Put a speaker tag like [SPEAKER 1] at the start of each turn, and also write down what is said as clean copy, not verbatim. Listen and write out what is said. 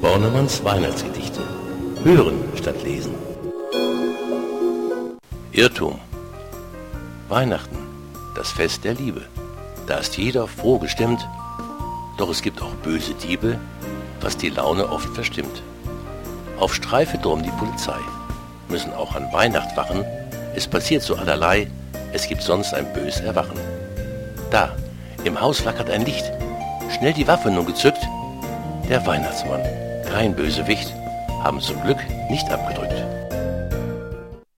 [SPEAKER 1] Bornemanns Weihnachtsgedichte. Hören statt lesen. Irrtum. Weihnachten, das Fest der Liebe. Da ist jeder froh gestimmt, doch es gibt auch böse Diebe, was die Laune oft verstimmt. Auf Streife drum die Polizei, müssen auch an Weihnacht wachen, es passiert so allerlei, es gibt sonst ein bös Erwachen. Da, im Haus flackert ein Licht, schnell die Waffe nun gezückt, der Weihnachtsmann, kein Bösewicht, haben zum Glück nicht abgedrückt.